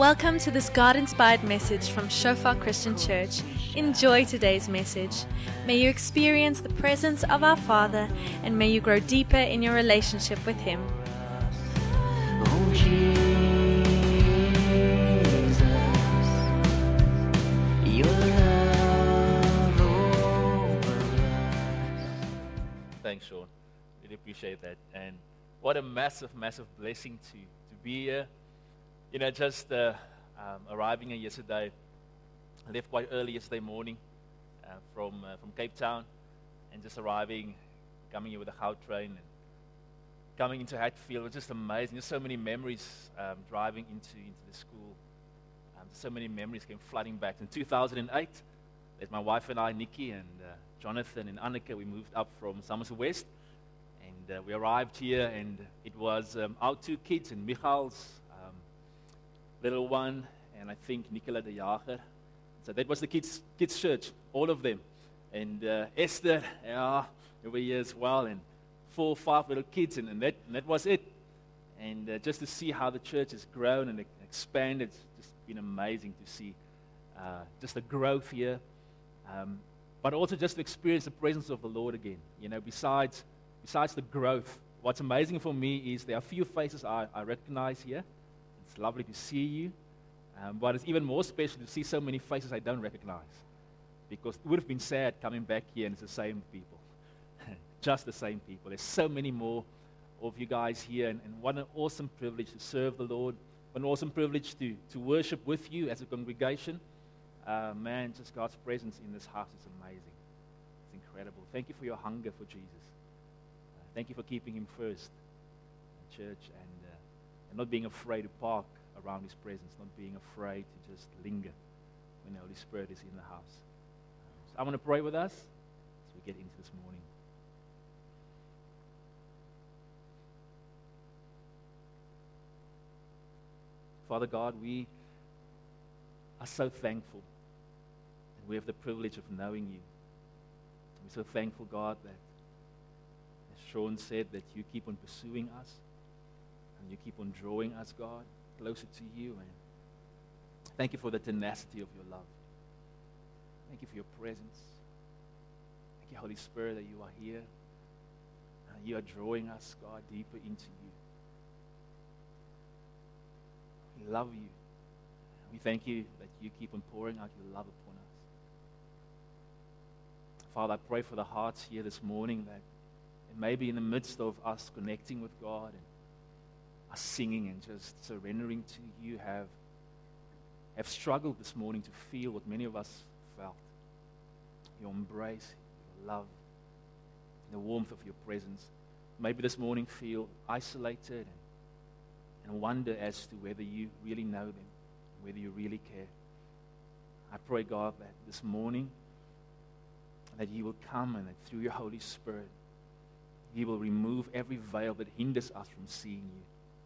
Welcome to this God-inspired message from Shofar Christian Church. Enjoy today's message. May you experience the presence of our Father, and may you grow deeper in your relationship with Him. Oh, Jesus, your love over us. Thanks, Sean. Really appreciate that. And what a massive, massive blessing to be here. You know, just arriving here yesterday, I left quite early yesterday morning from Cape Town, and just arriving, coming here with a Goud train, and coming into Hatfield. It was just amazing. There's so many memories driving into the school. So many memories came flooding back. In 2008, there's my wife and I, Nikki, and Jonathan and Anneke. We moved up from Somerset West, and we arrived here, and it was our two kids and Michal's little one, and I think Nicola de Jager. So that was the kids' church, all of them. And Esther, over here as well, and 4 or 5 little kids, and that was it. And just to see how the church has grown and expanded, it's just been amazing to see just the growth here. But also just to experience the presence of the Lord again. You know, besides the growth, what's amazing for me is there are a few faces I recognize here. It's lovely to see you, but it's even more special to see so many faces I don't recognize, because it would have been sad coming back here and it's the same people, just the same people. There's so many more of you guys here, and what an awesome privilege to serve the Lord, what an awesome privilege to worship with you as a congregation. Man, just God's presence in this house is amazing. It's incredible. Thank you for your hunger for Jesus. Thank you for keeping Him first in church, and not being afraid to park around His presence, not being afraid to just linger when the Holy Spirit is in the house. So I want to pray with us as we get into this morning. Father God, we are so thankful that we have the privilege of knowing You. We're so thankful, God, that, as Sean said, that You keep on pursuing us. And You keep on drawing us, God, closer to You. And thank You for the tenacity of Your love. Thank You for Your presence. Thank You, Holy Spirit, that You are here. And You are drawing us, God, deeper into You. We love You. We thank You that You keep on pouring out Your love upon us. Father, I pray for the hearts here this morning that it may be in the midst of us connecting with God and us singing and just surrendering to You, have struggled this morning to feel what many of us felt. Your embrace, Your love, the warmth of Your presence. Maybe this morning feel isolated and wonder as to whether You really know them, whether You really care. I pray, God, that this morning that You will come and that through Your Holy Spirit You will remove every veil that hinders us from seeing You.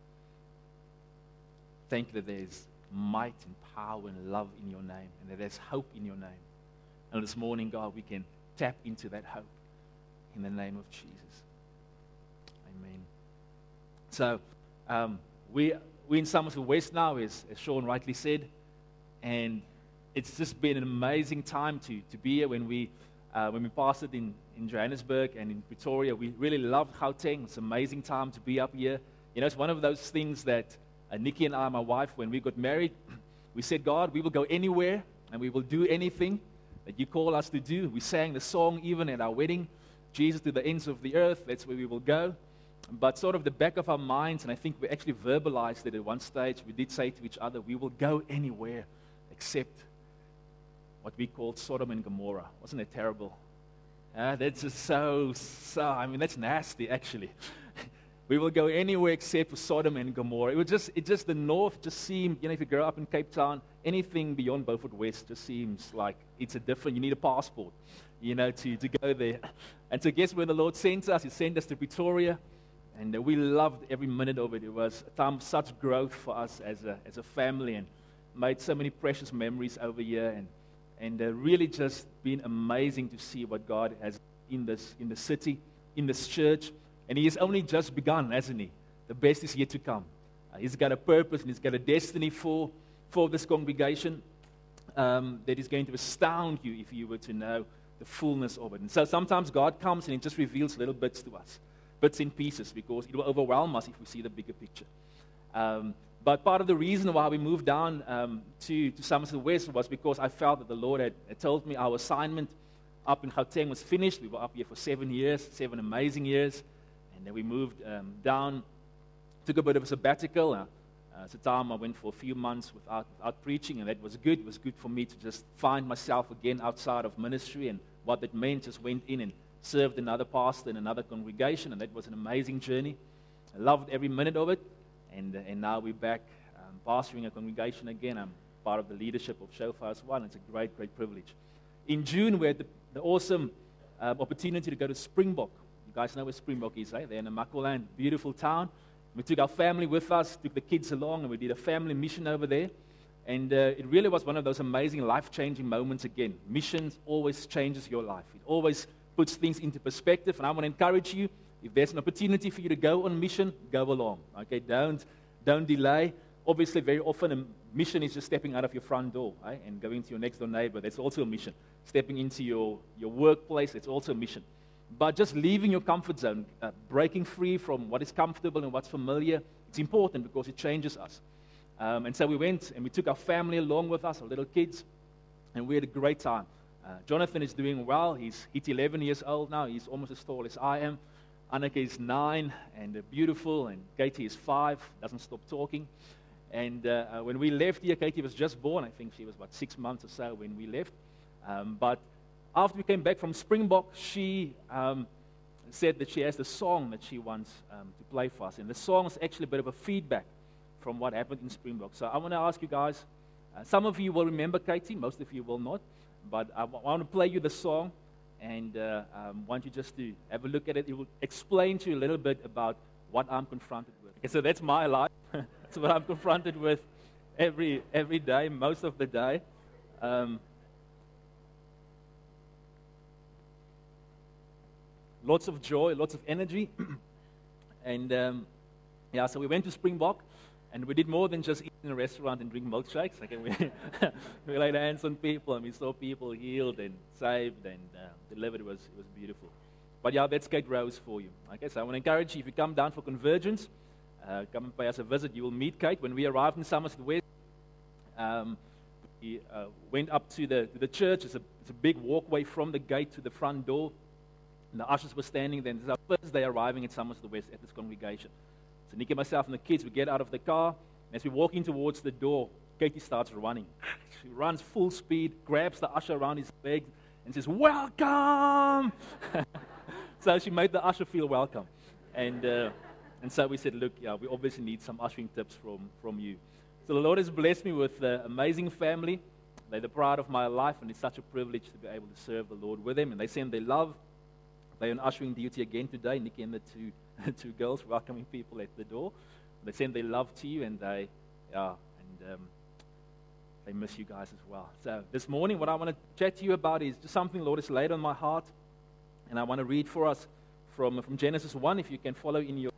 Thank You that there's might and power and love in Your name, and that there's hope in Your name. And this morning, God, we can tap into that hope in the name of Jesus. Amen. So, we're in Somerset West now, as Sean rightly said, and it's just been an amazing time to be here. When we pastored in Johannesburg and in Pretoria, we really loved Gauteng. It's an amazing time to be up here. You know, it's one of those things that Nikki and I, my wife, when we got married, we said, God, we will go anywhere and we will do anything that You call us to do. We sang the song even at our wedding, Jesus to the ends of the earth, that's where we will go. But sort of the back of our minds, and I think we actually verbalized it at one stage, we did say to each other, we will go anywhere except what we called Sodom and Gomorrah. Wasn't it terrible? That's just so, I mean, that's nasty, actually. We will go anywhere except for Sodom and Gomorrah. The north just seemed, you know, if you grow up in Cape Town, anything beyond Beaufort West just seems like it's you need a passport, you know, to go there. And so guess where the Lord sent us? He sent us to Pretoria, and we loved every minute of it. It was a time of such growth for us as a family, and made so many precious memories over here, and really just been amazing to see what God has in the city, in this church. And He has only just begun, hasn't He? The best is yet to come. He's got a purpose and He's got a destiny for for this congregation that is going to astound you if you were to know the fullness of it. And so sometimes God comes and He just reveals little bits to us, bits in pieces, because it will overwhelm us if we see the bigger picture. But part of the reason why we moved down to Somerset West was because I felt that the Lord had told me our assignment up in Gauteng was finished. We were up here for 7 years, 7 amazing years. And then we moved down, took a bit of a sabbatical. It's a time I went for a few months without preaching, and that was good. It was good for me to just find myself again outside of ministry, and what that meant, just went in and served another pastor in another congregation, and that was an amazing journey. I loved every minute of it, and now we're back pastoring a congregation again. I'm part of the leadership of Shofar as well, and it's a great, great privilege. In June, we had the awesome opportunity to go to Springbok. You guys know where Springbok is, right? They're in Namaqualand, beautiful town. We took our family with us, took the kids along, and we did a family mission over there. And it really was one of those amazing, life-changing moments again. Missions always changes your life. It always puts things into perspective. And I want to encourage you, if there's an opportunity for you to go on mission, go along. Okay, don't delay. Obviously, very often a mission is just stepping out of your front door, right, and going to your next door neighbor. That's also a mission. Stepping into your workplace, that's also a mission. But just leaving your comfort zone, breaking free from what is comfortable and what's familiar, it's important because it changes us. And so we went and we took our family along with us, our little kids, and we had a great time. Jonathan is doing well. He's 11 years old now. He's almost as tall as I am. Anneke is 9 and beautiful, and Katie is 5, doesn't stop talking. And when we left here, Katie was just born. I think she was about 6 months or so when we left. But after we came back from Springbok, she said that she has the song that she wants to play for us. And the song is actually a bit of a feedback from what happened in Springbok. So I want to ask you guys, some of you will remember Katie, most of you will not. But I want to play you the song, and want you just to have a look at it. It will explain to you a little bit about what I'm confronted with. Okay, so that's my life. That's what I'm confronted with every day, most of the day. Lots of joy, lots of energy. And so we went to Springbok, and we did more than just eat in a restaurant and drink milkshakes. Okay, we laid hands on people, and we saw people healed and saved and delivered. It was beautiful. But yeah, that's Kate Rose for you. Okay, so I want to encourage you, if you come down for Convergence, come and pay us a visit. You will meet Kate. When we arrived in Somerset West, we went up to the church. It's a big walkway from the gate to the front door. And the ushers were standing there. And this is our first day arriving at Somerset West at this congregation. So Nikki, myself, and the kids, we get out of the car. And as we're walking towards the door, Katie starts running. She runs full speed, grabs the usher around his leg, and says, "Welcome!" So she made the usher feel welcome. And so we said, look, we obviously need some ushering tips from you. So the Lord has blessed me with an amazing family. They're the pride of my life, and it's such a privilege to be able to serve the Lord with them. And they send their love. They're on ushering duty again today, Nikki and the two girls welcoming people at the door. They send their love to you, and they miss you guys as well. So this morning, what I want to chat to you about is just something the Lord has laid on my heart, and I want to read for us from Genesis 1, if you can follow in your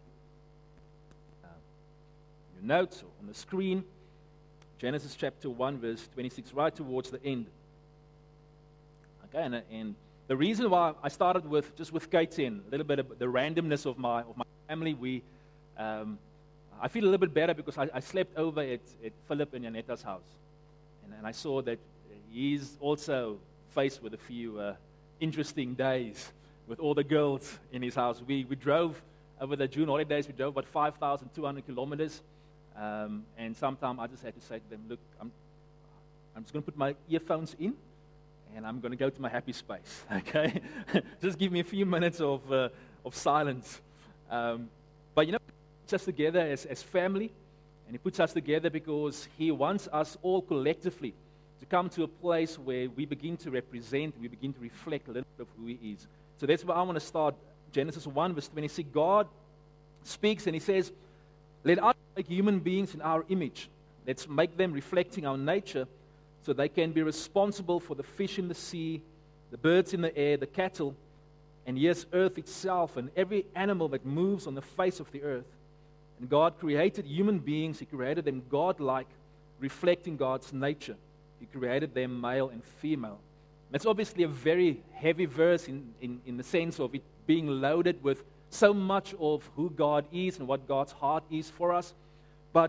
notes or on the screen. Genesis chapter 1, verse 26, right towards the end. Okay, and the reason why I started with Katie and a little bit of the randomness of my family, I feel a little bit better because I slept over at Philip and Janetta's house, and I saw that he's also faced with a few interesting days with all the girls in his house. We drove over the June holidays. We drove about 5,200 kilometers, and sometime I just had to say to them, look, I'm just going to put my earphones in, and I'm going to go to my happy space, okay? Just give me a few minutes of silence. But he puts us together as family, and He puts us together because He wants us all collectively to come to a place where we begin to represent, we begin to reflect a little bit of who He is. So that's where I want to start. Genesis 1, verse 26, God speaks and He says, "Let us make human beings in our image. Let's make them reflecting our nature, so they can be responsible for the fish in the sea, the birds in the air, the cattle, and yes, earth itself, and every animal that moves on the face of the earth." And God created human beings. He created them God-like. reflecting God's nature. He created them male and female. That's obviously a very heavy verse in the sense of it being loaded with so much of who God is and what God's heart is for us. But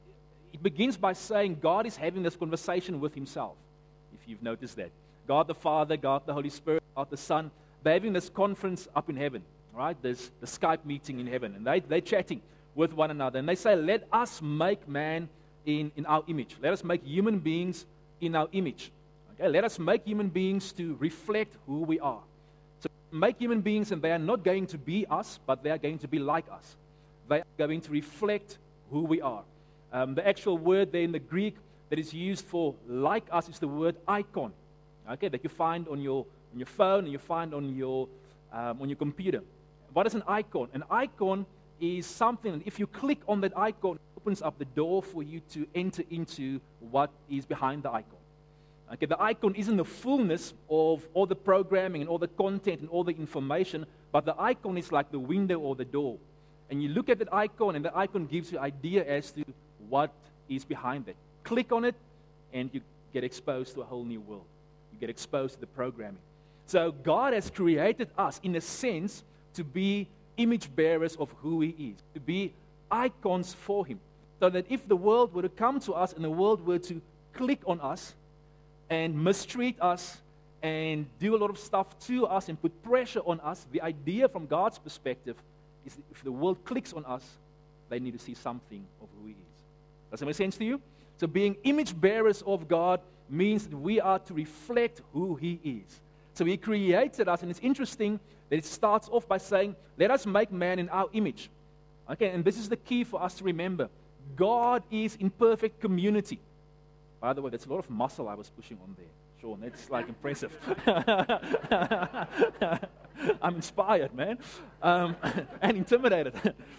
it begins by saying God is having this conversation with himself, if you've noticed that. God the Father, God the Holy Spirit, God the Son, they're having this conference up in heaven, right? There's the Skype meeting in heaven, and they're chatting with one another. And they say, let us make man in our image. Let us make human beings in our image. Okay? Let us make human beings to reflect who we are. So make human beings, and they are not going to be us, but they are going to be like us. They are going to reflect who we are. The actual word there in the Greek that is used for like us is the word icon, okay, that you find on your phone and you find on your computer. What is an icon? An icon is something, and if you click on that icon, it opens up the door for you to enter into what is behind the icon. Okay, the icon isn't the fullness of all the programming and all the content and all the information, but the icon is like the window or the door. And you look at that icon, and the icon gives you an idea as to what is behind it. Click on it, and you get exposed to a whole new world. You get exposed to the programming. So God has created us, in a sense, to be image bearers of who He is, to be icons for Him. So that if the world were to come to us and the world were to click on us and mistreat us and do a lot of stuff to us and put pressure on us, the idea from God's perspective is that if the world clicks on us, they need to see something of who He is. Does that make sense to you? So being image bearers of God means that we are to reflect who He is. So He created us, and it's interesting that it starts off by saying, let us make man in our image. Okay, and this is the key for us to remember. God is in perfect community. By the way, that's a lot of muscle I was pushing on there. Sean, that's like impressive. I'm inspired, man, and intimidated.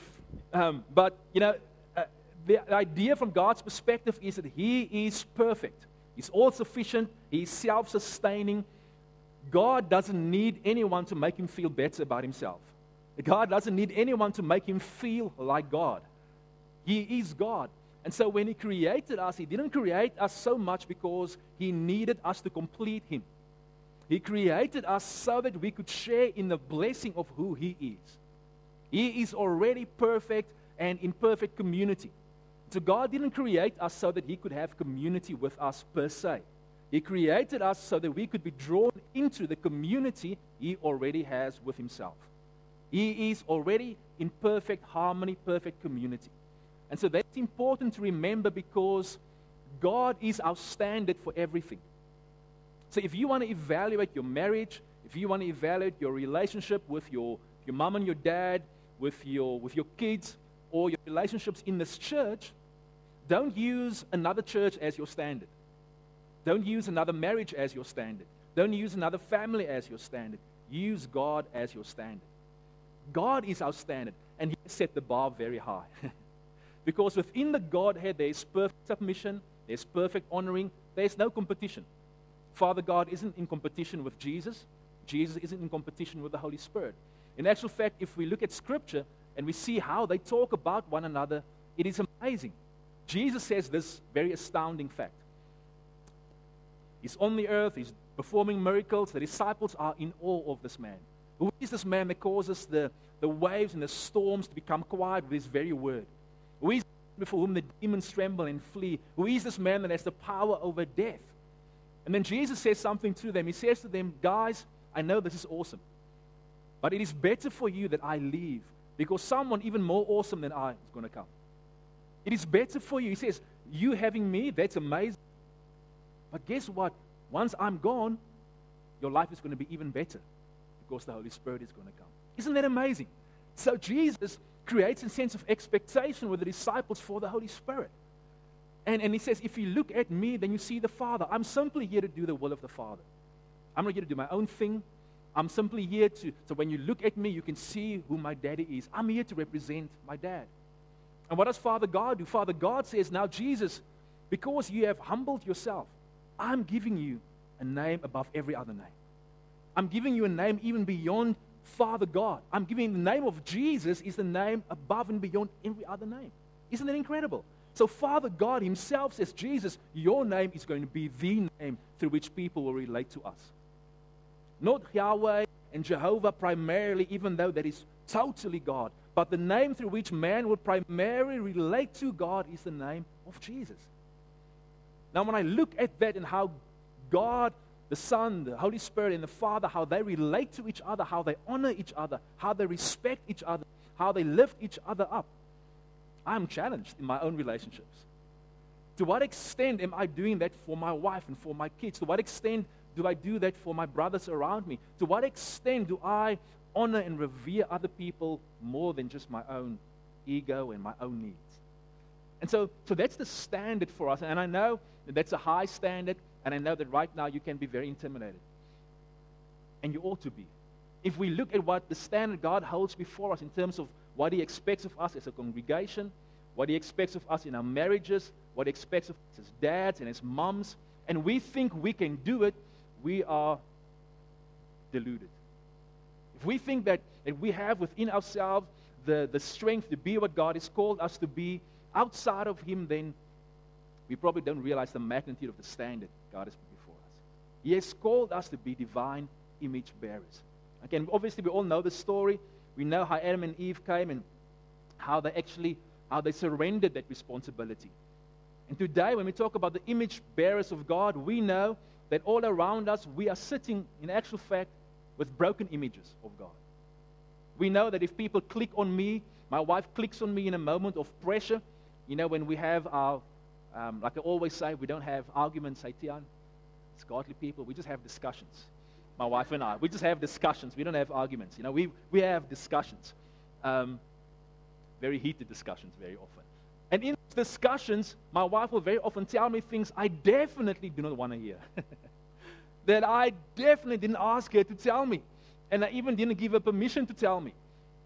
But, you know, the idea from God's perspective is that He is perfect. He's all-sufficient. He's self-sustaining. God doesn't need anyone to make Him feel better about Himself. God doesn't need anyone to make Him feel like God. He is God. And so when He created us, He didn't create us so much because He needed us to complete Him. He created us so that we could share in the blessing of who He is. He is already perfect and in perfect community. So God didn't create us so that He could have community with us per se. He created us so that we could be drawn into the community He already has with Himself. He is already in perfect harmony, perfect community. And so that's important to remember because God is our standard for everything. So if you want to evaluate your marriage, if you want to evaluate your relationship with your mom and your dad, with your kids, or your relationships in this church, don't use another church as your standard. Don't use another marriage as your standard. Don't use another family as your standard. Use God as your standard. God is our standard, and He has set the bar very high. Because within the Godhead, there is perfect submission, there's perfect honoring, there's no competition. Father God isn't in competition with Jesus. Jesus isn't in competition with the Holy Spirit. In actual fact, if we look at Scripture and we see how they talk about one another, it is amazing. Jesus says this very astounding fact. He's on the earth, He's performing miracles, the disciples are in awe of this man. Who is this man that causes the waves and the storms to become quiet with His very word? Who is before whom the demons tremble and flee? Who is this man that has the power over death? And then Jesus says something to them. He says to them, guys, I know this is awesome, but it is better for you that I leave because someone even more awesome than I is going to come. It is better for you. He says, you having me, that's amazing. But guess what? Once I'm gone, your life is going to be even better because the Holy Spirit is going to come. Isn't that amazing? So Jesus creates a sense of expectation with the disciples for the Holy Spirit. And He says, if you look at me, then you see the Father. I'm simply here to do the will of the Father. I'm not here to do my own thing. I'm simply here so when you look at me, you can see who my daddy is. I'm here to represent my dad. And what does Father God do? Father God says, now Jesus, because you have humbled yourself, I'm giving you a name above every other name. I'm giving you a name even beyond Father God. I'm giving the name of Jesus is the name above and beyond every other name. Isn't that incredible? So Father God himself says, Jesus, your name is going to be the name through which people will relate to us. Not Yahweh and Jehovah primarily, even though that is totally God. But the name through which man will primarily relate to God is the name of Jesus. Now, when I look at that and how God, the Son, the Holy Spirit, and the Father, how they relate to each other, how they honor each other, how they respect each other, how they lift each other up, I'm challenged in my own relationships. To what extent am I doing that for my wife and for my kids? To what extent do I do that for my brothers around me? To what extent do I honor and revere other people more than just my own ego and my own needs? And so that's the standard for us. And I know that that's a high standard, and I know that right now you can be very intimidated. And you ought to be. If we look at what the standard God holds before us in terms of what He expects of us as a congregation, what He expects of us in our marriages, what He expects of us as dads and as moms, and we think we can do it, we are deluded. If we think that we have within ourselves the strength to be what God has called us to be outside of Him, then we probably don't realize the magnitude of the standard God has put before us. He has called us to be divine image bearers. Again, obviously we all know the story. We know how Adam and Eve came and how they surrendered that responsibility. And today, when we talk about the image bearers of God, we know that all around us, we are sitting, in actual fact, with broken images of God. We know that if people click on me, my wife clicks on me in a moment of pressure, when we have our, like I always say, we don't have arguments, say, Tian, it's godly people, we just have discussions. My wife and I, we just have discussions. We don't have arguments. We have discussions. Very heated discussions very often. And in these discussions, my wife will very often tell me things I definitely do not want to hear. That I definitely didn't ask her to tell me. And I even didn't give her permission to tell me.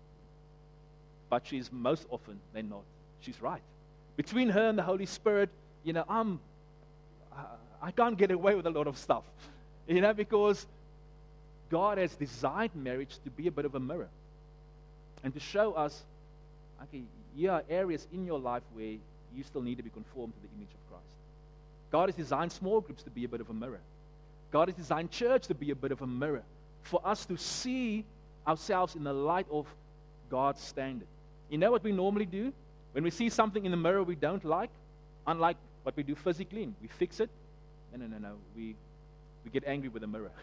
But she's most often than not, she's right. Between her and the Holy Spirit, I can't get away with a lot of stuff. Because God has designed marriage to be a bit of a mirror and to show us, okay, here are areas in your life where you still need to be conformed to the image of Christ. God has designed small groups to be a bit of a mirror. God has designed church to be a bit of a mirror for us to see ourselves in the light of God's standard. You know what we normally do? When we see something in the mirror we don't like, unlike what we do physically, we fix it. No. We get angry with the mirror.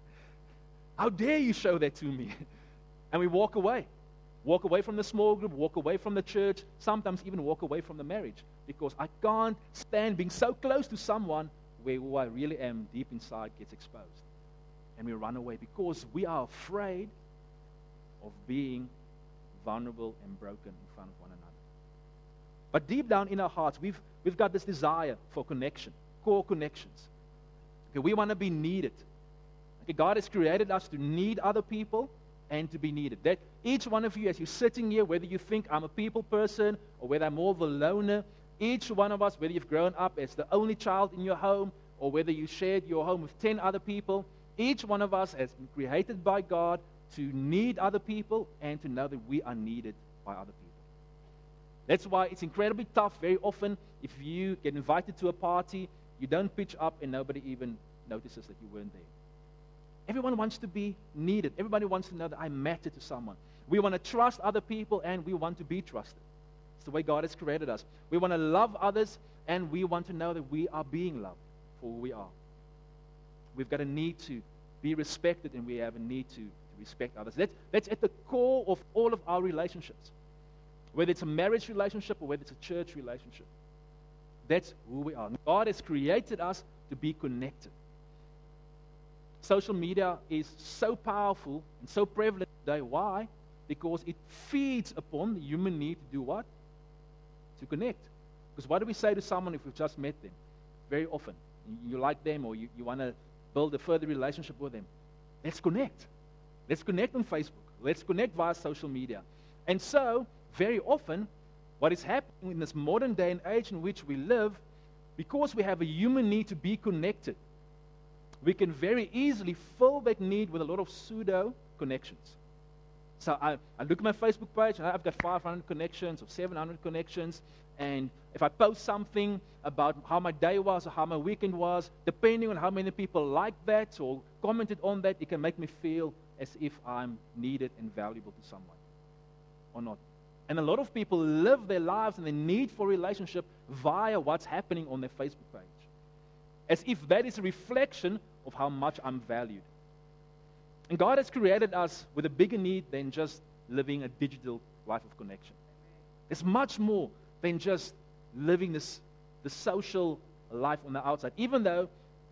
How dare you show that to me? And we walk away. Walk away from the small group, walk away from the church, sometimes even walk away from the marriage. Because I can't stand being so close to someone where who I really am deep inside gets exposed. And we run away because we are afraid of being vulnerable and broken in front of one another. But deep down in our hearts, we've got this desire for connection, core connections. Okay, we want to be needed. Okay, God has created us to need other people and to be needed. That each one of you, as you're sitting here, whether you think I'm a people person or whether I'm more of a loner, each one of us, whether you've grown up as the only child in your home or whether you shared your home with 10 other people, each one of us has been created by God to need other people and to know that we are needed by other people. That's why it's incredibly tough very often if you get invited to a party, you don't pitch up and nobody even notices that you weren't there. Everyone wants to be needed. Everybody wants to know that I matter to someone. We want to trust other people and we want to be trusted. It's the way God has created us. We want to love others and we want to know that we are being loved for who we are. We've got a need to be respected and we have a need to respect others. That's at the core of all of our relationships. Whether it's a marriage relationship or whether it's a church relationship. That's who we are. God has created us to be connected. Social media is so powerful and so prevalent today. Why? Because it feeds upon the human need to do what? To connect. Because what do we say to someone if we've just met them? Very often. You like them or you want to build a further relationship with them. Let's connect. Let's connect on Facebook. Let's connect via social media. And so, very often, what is happening in this modern day and age in which we live, because we have a human need to be connected, we can very easily fill that need with a lot of pseudo connections. So I look at my Facebook page and I've got 500 connections or 700 connections, and if I post something about how my day was or how my weekend was, depending on how many people like that or commented on that, it can make me feel as if I'm needed and valuable to someone or not. And a lot of people live their lives and their need for relationship via what's happening on their Facebook page, as if that is a reflection of how much I'm valued. And God has created us with a bigger need than just living a digital life of connection. There's much more than just living the social life on the outside, even though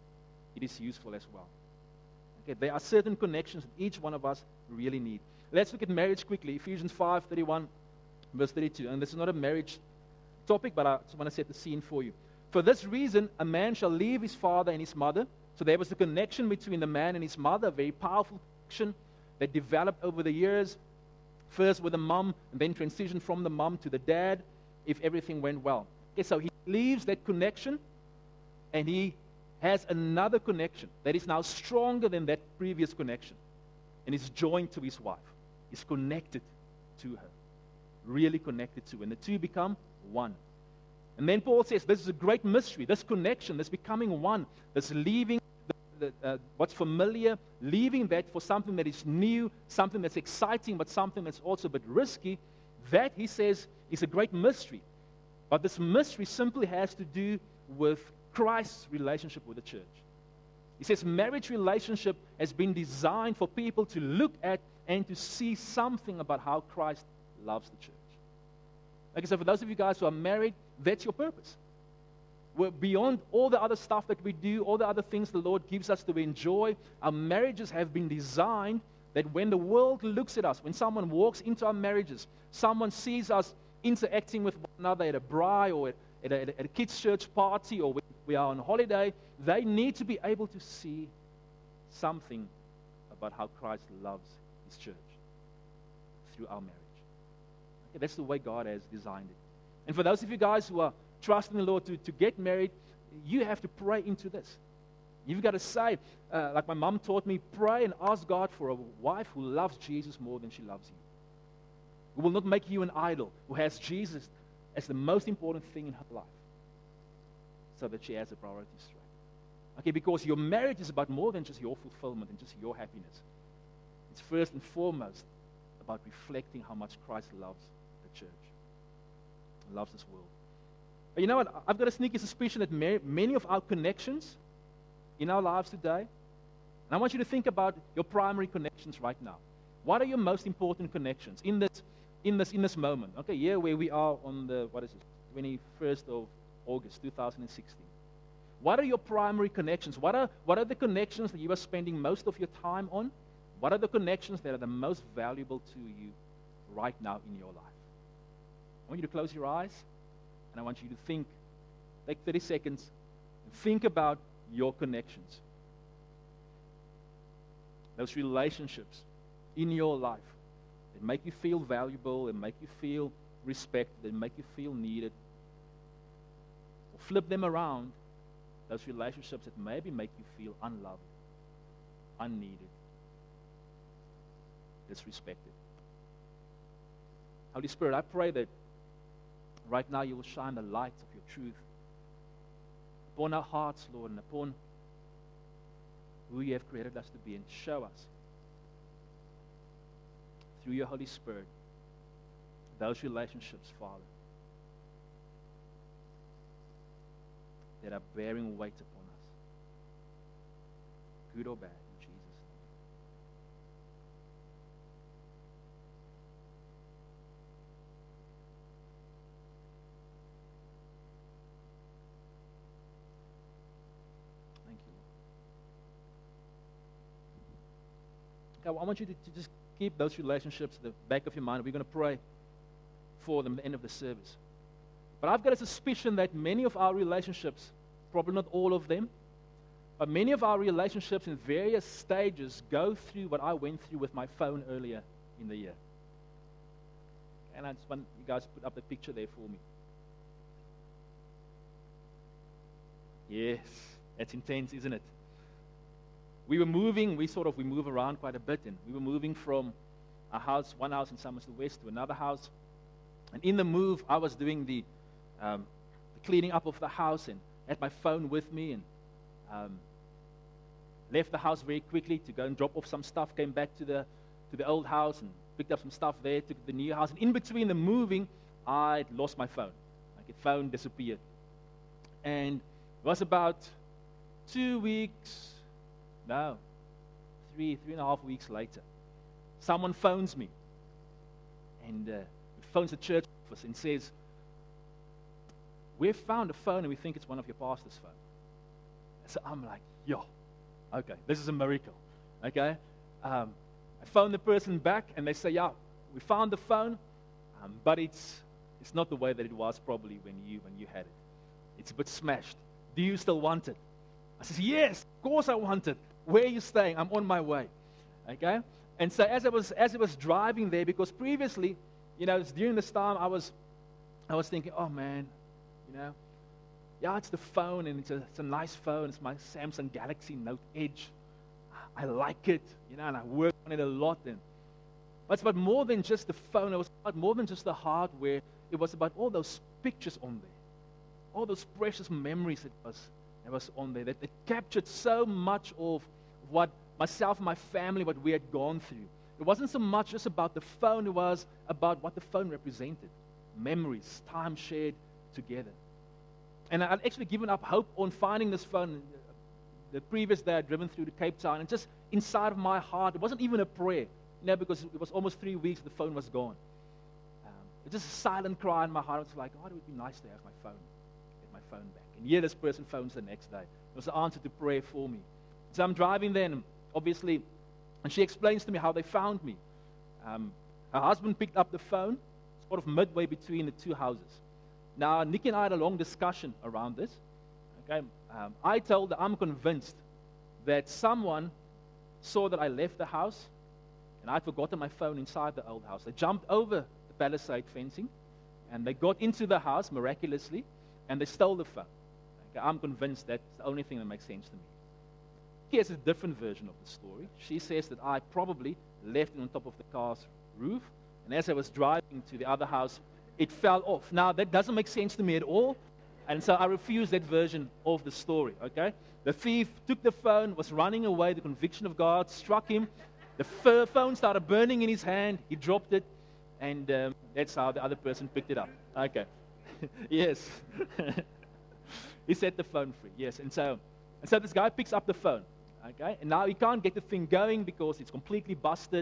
it is useful as well. Okay, there are certain connections that each one of us really need. Let's look at marriage quickly. Ephesians 5:31, verse 32. And this is not a marriage topic, but I just want to set the scene for you. For this reason, a man shall leave his father and his mother. So there was a connection between the man and his mother, a very powerful connection that developed over the years. First with the mom, and then transitioned from the mom to the dad, if everything went well. Okay, so he leaves that connection, and he has another connection that is now stronger than that previous connection. And is joined to his wife. Is connected to her. Really connected to her. And the two become one. And then Paul says, this is a great mystery. This connection, this becoming one, this leaving what's familiar, leaving that for something that is new, something that's exciting, but something that's also a bit risky. That, he says, is a great mystery. But this mystery simply has to do with Christ's relationship with the church. He says marriage relationship has been designed for people to look at and to see something about how Christ loves the church. Okay, so for those of you guys who are married, that's your purpose. We're beyond all the other stuff that we do, all the other things the Lord gives us to enjoy. Our marriages have been designed that when the world looks at us, when someone walks into our marriages, someone sees us interacting with one another at a braai or at a kids' church party, or when we are on holiday, they need to be able to see something about how Christ loves His church through our marriage. Okay, that's the way God has designed it. And for those of you guys who are trusting the Lord to get married, you have to pray into this. You've got to say, like my mom taught me, pray and ask God for a wife who loves Jesus more than she loves you. Who will not make you an idol, who has Jesus as the most important thing in her life, so that she has a priority straight. Okay, because your marriage is about more than just your fulfillment and just your happiness. It's first and foremost about reflecting how much Christ loves the church, loves this world. But you know what? I've got a sneaky suspicion that many of our connections in our lives today, and I want you to think about your primary connections right now. What are your most important connections in this moment? Okay, here where we are on the 21st of August 2016. What are your primary connections? What are the connections that you are spending most of your time on? What are the connections that are the most valuable to you right now in your life? I want you to close your eyes, and I want you to think. Take 30 seconds and think about your connections. Those relationships in your life that make you feel valuable, and make you feel respected, and make you feel needed. Or flip them around, those relationships that maybe make you feel unloved, unneeded, disrespected. Holy Spirit, I pray that right now you will shine the light of your truth upon our hearts, Lord, and upon who you have created us to be, and show us through your Holy Spirit those relationships, Father, that are bearing weight upon us, good or bad, in Jesus' name. Thank you, Lord. Okay, I want you to just keep those relationships at the back of your mind. We're going to pray for them at the end of the service. But I've got a suspicion that many of our relationships, probably not all of them, but many of our relationships in various stages go through what I went through with my phone earlier in the year. And I just want you guys to put up the picture there for me. Yes, that's intense, isn't it? We were moving, we move around quite a bit, and we were moving from a house, one house in Somerset West, to another house. And in the move, I was doing the cleaning up of the house and had my phone with me and left the house very quickly to go and drop off some stuff. Came back to the old house and picked up some stuff there. Took it to the new house. And in between the moving, I lost my phone. Like the phone disappeared. And it was about 2 weeks, no, 3.5 weeks later, someone phones me. And phones the church office and says, "We've found a phone and we think it's one of your pastor's phone." So I'm like, yo, okay, this is a miracle. Okay? I phone the person back and they say, "Yeah, we found the phone, but it's not the way that it was probably when you had it. It's a bit smashed. Do you still want it?" I says, "Yes, of course I want it. Where are you staying? I'm on my way." Okay? And so as I was driving there, because previously, during this time, I was thinking, oh man, yeah, it's the phone, and it's a nice phone. It's my Samsung Galaxy Note Edge. I like it, and I work on it a lot. But it's about more than just the phone. It was about more than just the hardware. It was about all those pictures on there, all those precious memories that was on there, that captured so much of what myself and my family, what we had gone through. It wasn't so much just about the phone. It was about what the phone represented. Memories, time shared together. And I'd actually given up hope on finding this phone. The previous day, I'd driven through to Cape Town, and just inside of my heart, it wasn't even a prayer, because it was almost 3 weeks the phone was gone. It was just a silent cry in my heart. It was like, oh, it would be nice to have my phone, get my phone back. And here this person phones the next day. It was the answer to prayer for me. So I'm driving then, obviously, and she explains to me how they found me. Her husband picked up the phone, sort of midway between the two houses. Now, Nikki and I had a long discussion around this. Okay, I told her I'm convinced that someone saw that I left the house, and I'd forgotten my phone inside the old house. They jumped over the palisade fencing, and they got into the house miraculously, and they stole the phone. Okay, I'm convinced that's the only thing that makes sense to me. She has a different version of the story. She says that I probably left it on top of the car's roof, and as I was driving to the other house, it fell off. Now, that doesn't make sense to me at all, and so I refuse that version of the story, okay? The thief took the phone, was running away, the conviction of God struck him, the phone started burning in his hand, he dropped it, and that's how the other person picked it up. Okay. Yes. He set the phone free, yes. And so this guy picks up the phone, okay? And now he can't get the thing going because it's completely busted,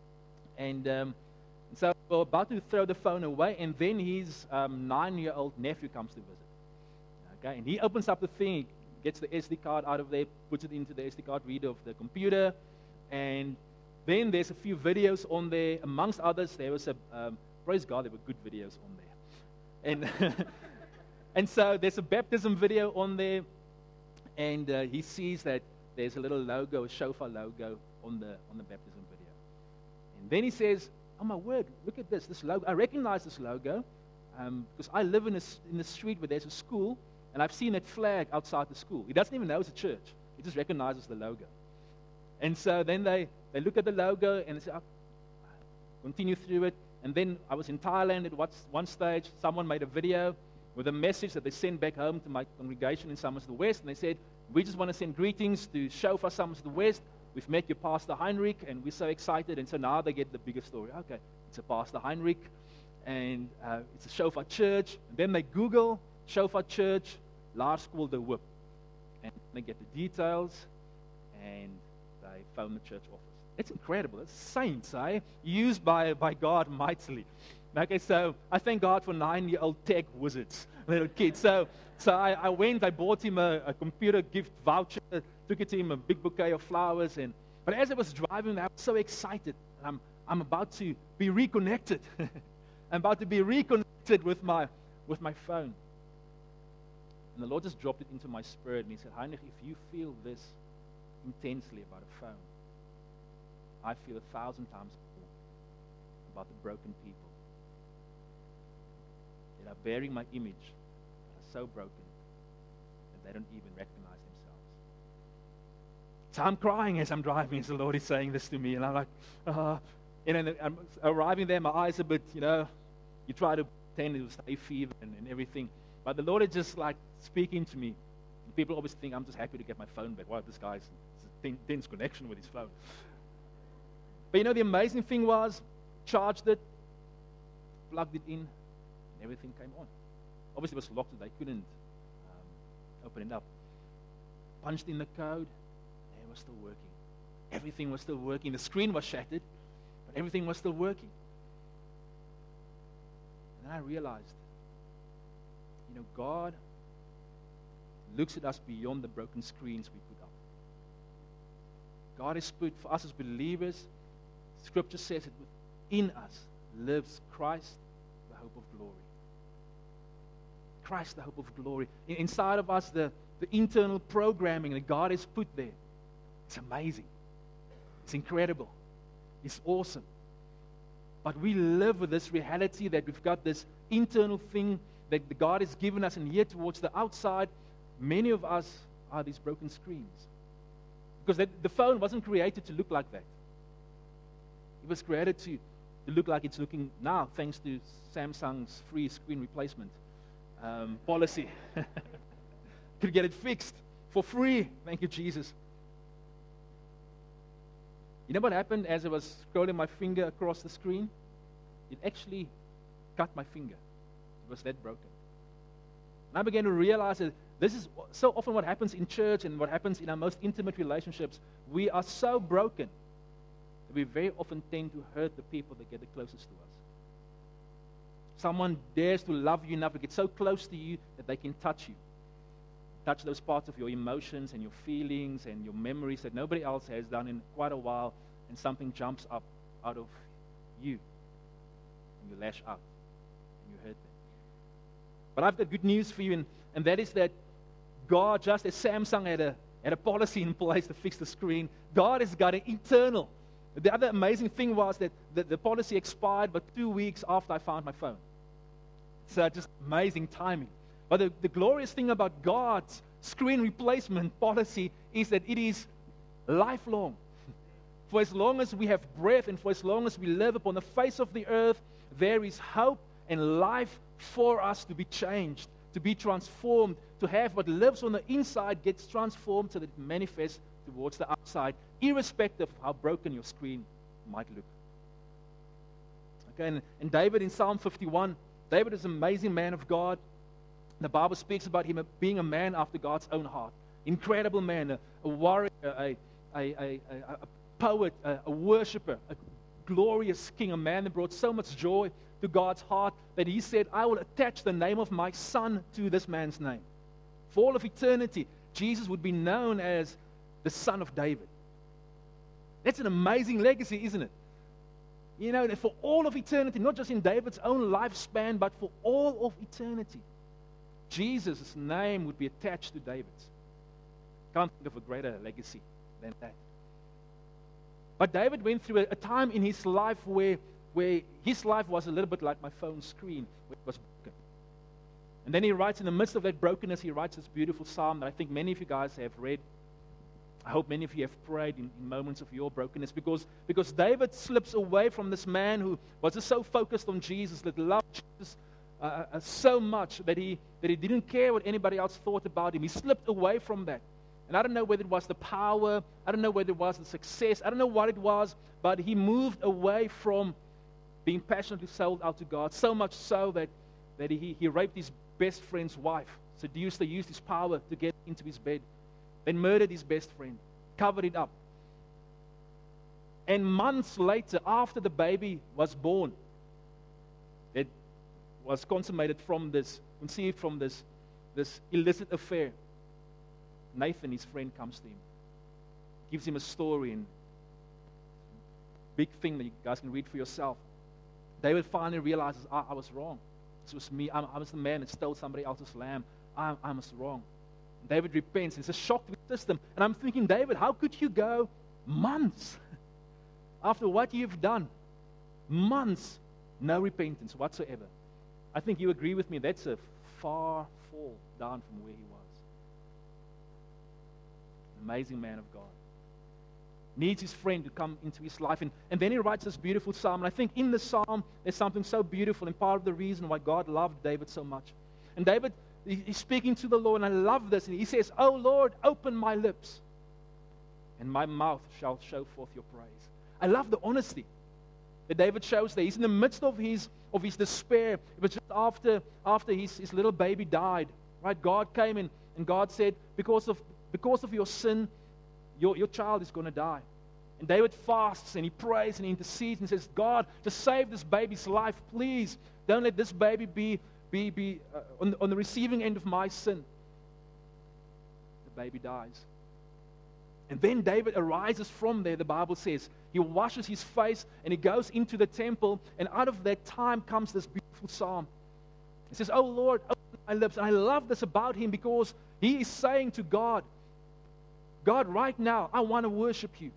and so we're about to throw the phone away, and then his 9-year-old nephew comes to visit. Okay, and he opens up the thing, he gets the SD card out of there, puts it into the SD card reader of the computer, and then there's a few videos on there. Amongst others, there was praise God, there were good videos on there. And and so there's a baptism video on there, and he sees that there's a little logo, a shofar logo on the baptism video. And then he says, "Oh my word, look at this logo. I recognize this logo because I live in the street where there's a school, and I've seen that flag outside the school." He doesn't even know it's a church. He just recognizes the logo. And so then they look at the logo and they say, continue through it. And then I was in Thailand at one stage. Someone made a video with a message that they sent back home to my congregation in Summers of the West. And they said, "We just want to send greetings to Shofar Summers of the West. We've met your Pastor Heinrich, and we're so excited." And so now they get the bigger story. Okay, it's a Pastor Heinrich, and it's a Shofar Church. And then they Google Shofar Church, Laerskool De Hoop. And they get the details, and they phone the church office. It's incredible. It's saints, eh? Used by God mightily. Okay, so I thank God for 9-year-old tech wizards, little kids. So I went, I bought him a computer gift voucher, took it to him, a big bouquet of flowers. But as I was driving, I was so excited. I'm about to be reconnected. I'm about to be reconnected with my phone. And the Lord just dropped it into my spirit, and He said, "Heinrich, if you feel this intensely about a phone, I feel 1,000 times more about the broken people that are bearing my image, that are so broken that they don't even recognize themselves." So I'm crying as I'm driving, as the Lord is saying this to me, and I'm like, I'm arriving there, my eyes a bit, you try to pretend it was hay fever and everything. But the Lord is just like speaking to me. People always think I'm just happy to get my phone back. Wow, this guy's a tense connection with his phone. But you know, the amazing thing was, charged it, plugged it in, and everything came on. Obviously, it was locked, so they couldn't open it up. Punched in the code, and it was still working. Everything was still working. The screen was shattered, but everything was still working. And then I realized, you know, God looks at us beyond the broken screens we put up. God has put, for us as believers, Scripture says that within us lives Christ, the hope of glory. Christ, the hope of glory. Inside of us, the internal programming that God has put there. It's amazing. It's incredible. It's awesome. But we live with this reality that we've got this internal thing that God has given us, and here towards the outside, many of us are these broken screens. Because the phone wasn't created to look like that. It was created to look like it's looking now, thanks to Samsung's free screen replacement policy. Could get it fixed for free. Thank you, Jesus. You know what happened as I was scrolling my finger across the screen? It actually cut my finger. It was that broken. And I began to realize that this is so often what happens in church and what happens in our most intimate relationships. We are so broken that we very often tend to hurt the people that get the closest to us. Someone dares to love you enough to get so close to you that they can touch you. Touch those parts of your emotions and your feelings and your memories that nobody else has done in quite a while, and something jumps up out of you. And you lash out and you hurt them. But I've got good news for you, and that is that God, just as Samsung had a policy in place to fix the screen, God has got an internal. The other amazing thing was that the policy expired but 2 weeks after I found my phone. So just amazing timing. But the glorious thing about God's screen replacement policy is that it is lifelong. For as long as we have breath and for as long as we live upon the face of the earth, there is hope and life for us to be changed, to be transformed, to have what lives on the inside gets transformed so that it manifests towards the outside, irrespective of how broken your screen might look. Okay, and David in Psalm 51, David is an amazing man of God. The Bible speaks about him being a man after God's own heart. Incredible man, a warrior, a poet, a worshiper, a glorious king, a man that brought so much joy to God's heart that he said, I will attach the name of my son to this man's name. For all of eternity, Jesus would be known as the Son of David. That's an amazing legacy, isn't it? You know, that for all of eternity, not just in David's own lifespan, but for all of eternity, Jesus' name would be attached to David's. Can't think of a greater legacy than that. But David went through a time in his life where his life was a little bit like my phone screen, where it was broken. And then he writes, in the midst of that brokenness, he writes this beautiful psalm that I think many of you guys have read. I hope many of you have prayed in moments of your brokenness, because David slips away from this man who was just so focused on Jesus, that loved Jesus so much that he didn't care what anybody else thought about him. He slipped away from that. And I don't know whether it was the power, I don't know whether it was the success, I don't know what it was, but he moved away from being passionately sold out to God, so much so that he raped his best friend's wife, seduced her, used his power to get into his bed, then murdered his best friend, covered it up. And months later, after the baby was born, it was conceived from this illicit affair, Nathan, his friend, comes to him, gives him a story, and big thing that you guys can read for yourself. David finally realizes, I was wrong. This was me. I was the man that stole somebody else's lamb. I was wrong. David repents. It's a shock to the system. And I'm thinking, David, how could you go months after what you've done? Months, no repentance whatsoever. I think you agree with me, that's a far fall down from where he was. Amazing man of God. Needs his friend to come into his life. And then he writes this beautiful psalm. And I think in the psalm, there's something so beautiful and part of the reason why God loved David so much. And David he's speaking to the Lord, and I love this. And he says, "Oh Lord, open my lips, and my mouth shall show forth your praise." I love the honesty that David shows there. He's in the midst of his despair. It was just after his little baby died, right? God came in, and God said, because of your sin, your child is going to die. And David fasts, and he prays, and he intercedes, and says, "God, just save this baby's life, please. Don't let this baby be on the receiving end of my sin." The baby dies. And then David arises from there, the Bible says. He washes his face, and he goes into the temple, and out of that time comes this beautiful psalm. He says, "Oh Lord, open my lips." And I love this about him, because he is saying to God, "God, right now, I want to worship you.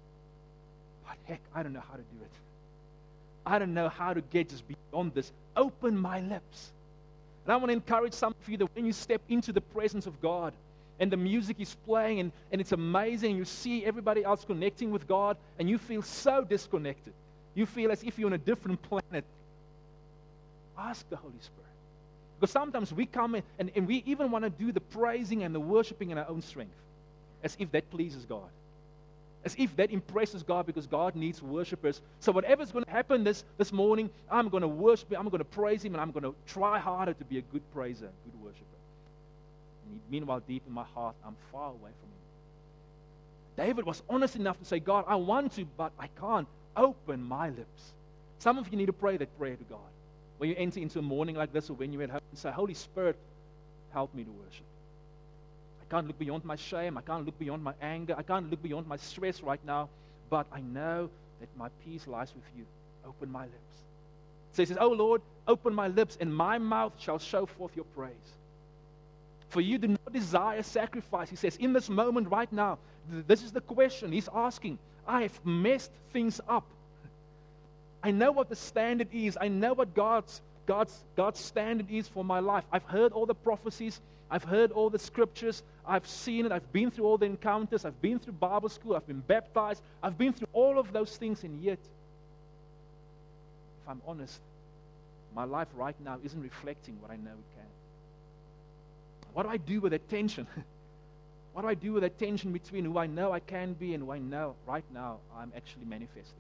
But heck, I don't know how to do it. I don't know how to get just beyond this. Open my lips." And I want to encourage some of you that when you step into the presence of God, and the music is playing, and it's amazing, you see everybody else connecting with God, and you feel so disconnected. You feel as if you're on a different planet. Ask the Holy Spirit. Because sometimes we come in, and we even want to do the praising and the worshiping in our own strength, as if that pleases God. As if that impresses God, because God needs worshipers. So whatever's going to happen this morning, I'm going to worship Him, I'm going to praise Him, and I'm going to try harder to be a good praiser, a good worshiper. And meanwhile, deep in my heart, I'm far away from Him. David was honest enough to say, "God, I want to, but I can't. Open my lips." Some of you need to pray that prayer to God. When you enter into a morning like this, or when you're at home, and say, "Holy Spirit, help me to worship. I can't look beyond my shame. I can't look beyond my anger. I can't look beyond my stress right now, but I know that my peace lies with you. Open my lips." So he says, "Oh Lord, open my lips, and my mouth shall show forth your praise. For you do not desire sacrifice." He says, in this moment right now, this is the question he's asking. I have messed things up. I know what the standard is. I know what God's standard is for my life. I've heard all the prophecies. I've heard all the scriptures. I've seen it. I've been through all the encounters. I've been through Bible school. I've been baptized. I've been through all of those things, and yet, if I'm honest, my life right now isn't reflecting what I know it can. What do I do with that tension? What do I do with that tension between who I know I can be and who I know right now I'm actually manifesting?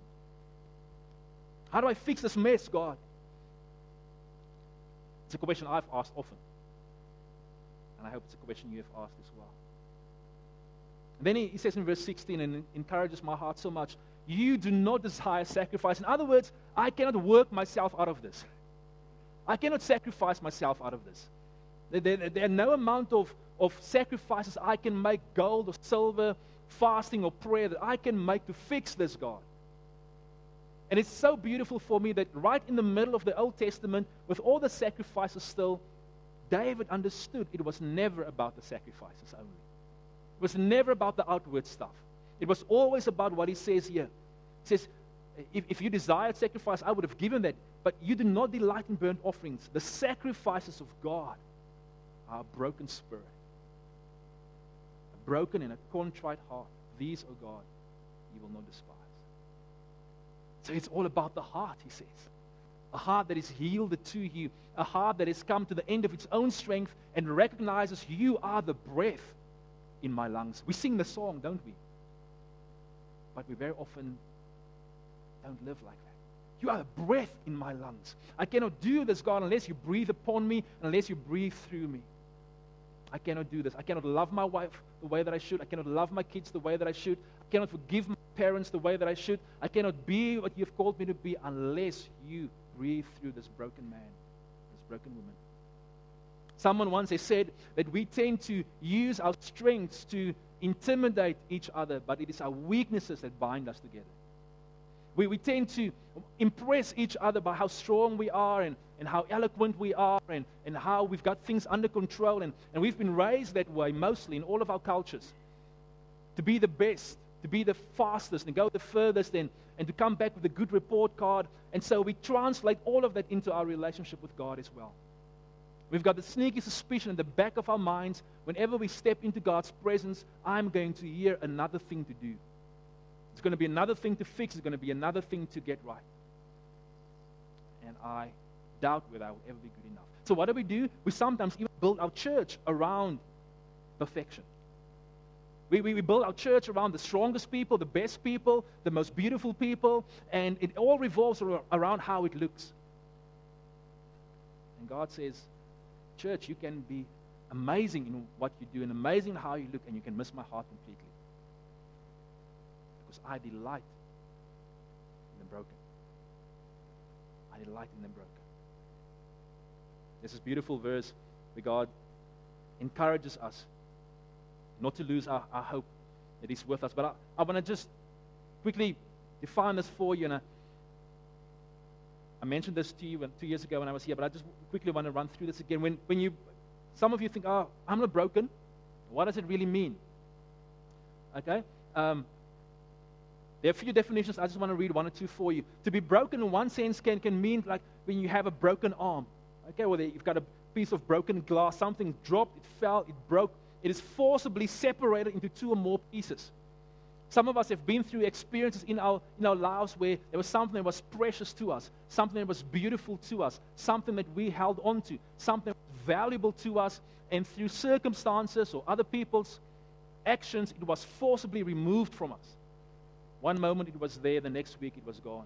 How do I fix this mess, God? It's a question I've asked often. And I hope it's a question you have asked as well. And then he says in verse 16, and it encourages my heart so much, "You do not desire sacrifice." In other words, I cannot work myself out of this. I cannot sacrifice myself out of this. There are no amount of sacrifices I can make, gold or silver, fasting or prayer, that I can make to fix this, God. And it's so beautiful for me that right in the middle of the Old Testament, with all the sacrifices still, David understood it was never about the sacrifices only. It was never about the outward stuff. It was always about what he says here. He says, if you desired sacrifice, I would have given that. But you do not delight in burnt offerings. The sacrifices of God are a broken spirit, a broken and a contrite heart. These, O God, you will not despise. So it's all about the heart, he says. A heart that is yielded to you, a heart that has come to the end of its own strength and recognizes you are the breath in my lungs. We sing the song, don't we? But we very often don't live like that. You are the breath in my lungs. I cannot do this, God, unless you breathe upon me, unless you breathe through me. I cannot do this. I cannot love my wife the way that I should. I cannot love my kids the way that I should. I cannot forgive my parents the way that I should. I cannot be what you've called me to be unless you breathe through this broken man, this broken woman. Someone once said that we tend to use our strengths to intimidate each other, but it is our weaknesses that bind us together. We tend to impress each other by how strong we are and how eloquent we are and how we've got things under control. And we've been raised that way mostly in all of our cultures. To be the best, to be the fastest and go the furthest and to come back with a good report card. And so we translate all of that into our relationship with God as well. We've got the sneaky suspicion in the back of our minds, whenever we step into God's presence, I'm going to hear another thing to do. It's going to be another thing to fix. It's going to be another thing to get right. And I doubt whether I will ever be good enough. So what do? We sometimes even build our church around perfection. We build our church around the strongest people, the best people, the most beautiful people, and it all revolves around how it looks. And God says, church, you can be amazing in what you do and amazing in how you look, and you can miss my heart completely. Because I delight in the broken. I delight in the broken. There's this beautiful verse where God encourages us not to lose our hope that He's with us. But I want to just quickly define this for you. And I mentioned this to you 2 years ago when I was here, but I just quickly want to run through this again. When some of you think, oh, I'm not broken. What does it really mean? Okay? There are a few definitions. I just want to read one or two for you. To be broken in one sense can mean like when you have a broken arm. Okay, or you've got a piece of broken glass, something dropped, it fell, it broke. It is forcibly separated into two or more pieces. Some of us have been through experiences in our lives where there was something that was precious to us, something that was beautiful to us, something that we held on to, something that was valuable to us, and through circumstances or other people's actions, it was forcibly removed from us. One moment it was there, the next week it was gone.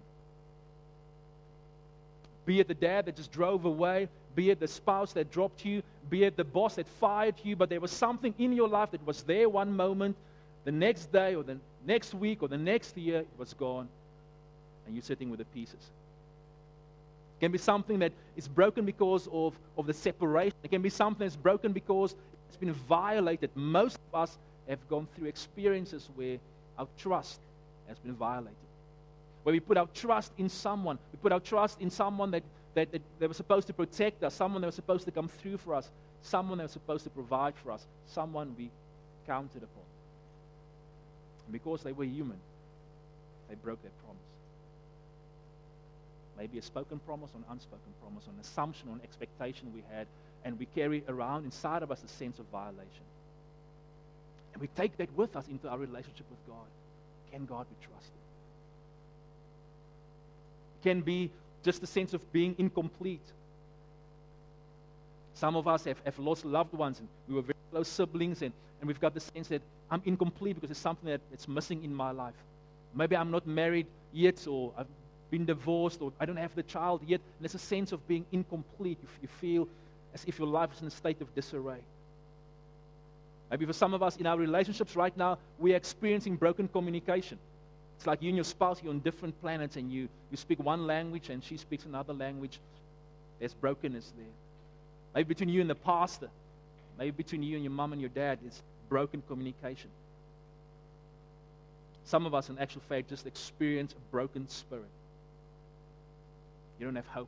Be it the dad that just drove away, be it the spouse that dropped you, be it the boss that fired you, but there was something in your life that was there one moment, the next day or the next week or the next year, it was gone, and you're sitting with the pieces. It can be something that is broken because of the separation. It can be something that's broken because it's been violated. Most of us have gone through experiences where our trust has been violated. Where we put our trust in someone. We put our trust in someone that was supposed to protect us, someone that was supposed to come through for us, someone that was supposed to provide for us, someone we counted upon. And because they were human, they broke their promise. Maybe a spoken promise or an unspoken promise, or an assumption or an expectation we had, and we carry around inside of us a sense of violation. And we take that with us into our relationship with God. Can God be trusted? Can be just a sense of being incomplete. Some of us have lost loved ones, and we were very close siblings, and we've got the sense that I'm incomplete because there's something that's missing in my life. Maybe I'm not married yet, or I've been divorced, or I don't have the child yet, and there's a sense of being incomplete. You feel as if your life is in a state of disarray. Maybe for some of us in our relationships right now, we're experiencing broken communication. It's like you and your spouse, you're on different planets, and you speak one language and she speaks another language. There's brokenness there. Maybe between you and the pastor. Maybe between you and your mom and your dad, it's broken communication. Some of us, in actual fact, just experience a broken spirit. You don't have hope.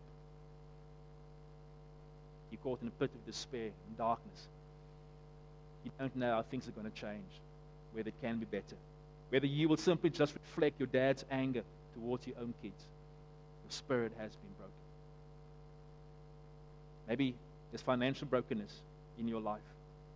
You're caught in a pit of despair and darkness. You don't know how things are going to change, whether it can be better. Whether you will simply just reflect your dad's anger towards your own kids. Your spirit has been broken. Maybe there's financial brokenness in your life.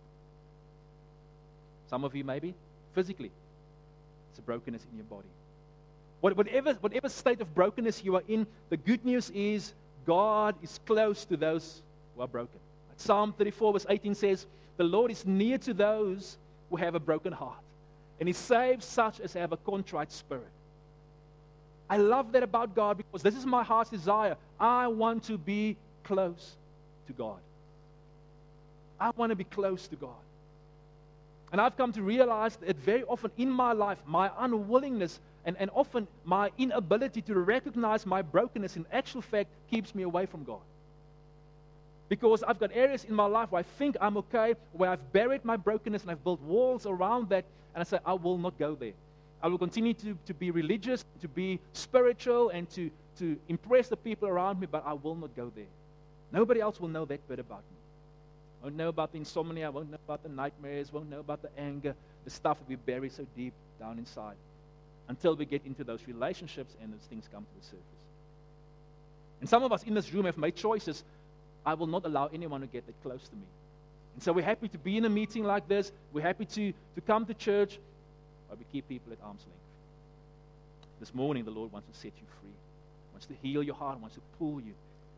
Some of you maybe physically. It's a brokenness in your body. Whatever state of brokenness you are in, the good news is God is close to those who are broken. Psalm 34 verse 18 says, the Lord is near to those who have a broken heart, and He saves such as have a contrite spirit. I love that about God, because this is my heart's desire. I want to be close to God. I want to be close to God. And I've come to realize that very often in my life, my unwillingness and often my inability to recognize my brokenness in actual fact keeps me away from God. Because I've got areas in my life where I think I'm okay, where I've buried my brokenness and I've built walls around that, and I say, I will not go there. I will continue to be religious, to be spiritual, and to impress the people around me, but I will not go there. Nobody else will know that bit about me. Won't know about the insomnia, won't know about the nightmares, won't know about the anger, the stuff that we bury so deep down inside. Until we get into those relationships and those things come to the surface. And some of us in this room have made choices. I will not allow anyone to get that close to me. And so we're happy to be in a meeting like this. We're happy to come to church, but we keep people at arm's length. This morning, the Lord wants to set you free. Wants to heal your heart, wants to pull you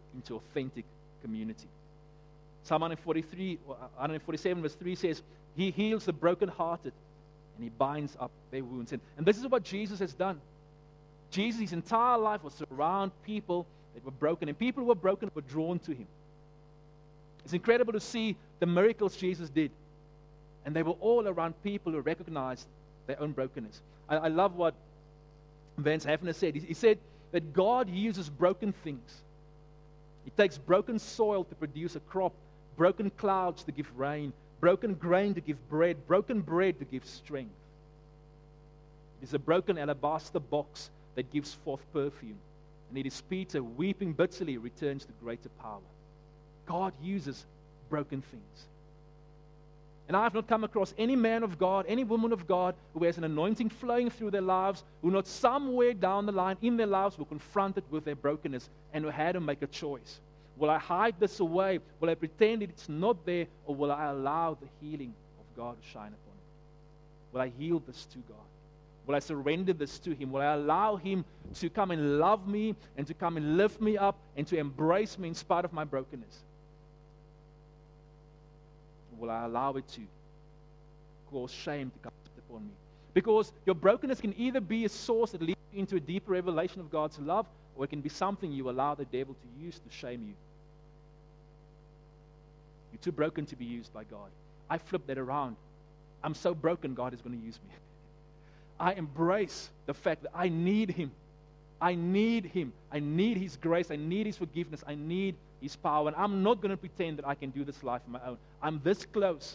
into authentic community. Psalm 147 verse 3 says, He heals the brokenhearted and He binds up their wounds. And this is what Jesus has done. Jesus, His entire life was around people that were broken, and people who were broken were drawn to Him. It's incredible to see the miracles Jesus did. And they were all around people who recognized their own brokenness. I love what Vance Havner said. He said that God uses broken things. He takes broken soil to produce a crop, broken clouds to give rain, broken grain to give bread, broken bread to give strength. It is a broken alabaster box that gives forth perfume. And it is Peter, weeping bitterly, returns to greater power. God uses broken things. And I have not come across any man of God, any woman of God who has an anointing flowing through their lives, who not somewhere down the line in their lives were confronted with their brokenness and who had to make a choice. Will I hide this away? Will I pretend it's not there? Or will I allow the healing of God to shine upon it? Will I yield this to God? Will I surrender this to Him? Will I allow Him to come and love me and to come and lift me up and to embrace me in spite of my brokenness? Will I allow it to cause shame to come upon me? Because your brokenness can either be a source that leads you into a deeper revelation of God's love, or it can be something you allow the devil to use to shame you. You're too broken to be used by God. I flip that around. I'm so broken, God is going to use me. I embrace the fact that I need Him. I need Him. I need His grace. I need His forgiveness. I need His power. And I'm not going to pretend that I can do this life on my own. I'm this close